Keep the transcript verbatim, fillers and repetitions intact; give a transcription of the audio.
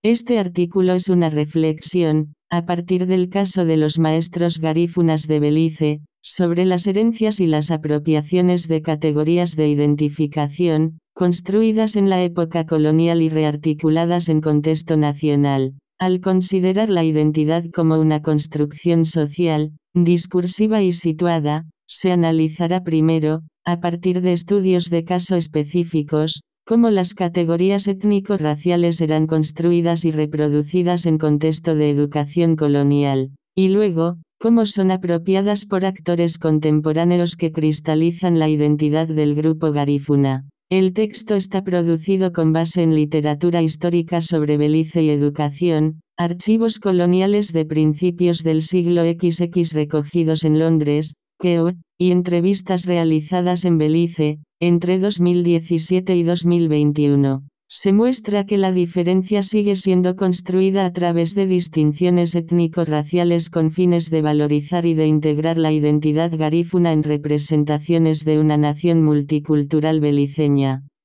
Este artículo es una reflexión, a partir del caso de los maestros garífunas de Belice, sobre las herencias y las apropiaciones de categorías de identificación, construidas en la época colonial y rearticuladas en contexto nacional. Al considerar la identidad como una construcción social, discursiva y situada, se analizará primero, a partir de estudios de caso específicos, cómo las categorías étnico-raciales eran construidas y reproducidas en contexto de educación colonial, y luego, cómo son apropiadas por actores contemporáneos que cristalizan la identidad del grupo garífuna. El texto está producido con base en literatura histórica sobre Belice y educación, archivos coloniales de principios del siglo equis equis recogidos en Londres, Kew, y entrevistas realizadas en Belice, entre dos mil diecisiete y dos mil veintiuno. Se muestra que la diferencia sigue siendo construida a través de distinciones étnico-raciales con fines de valorizar y de integrar la identidad garífuna en representaciones de una nación multicultural beliceña.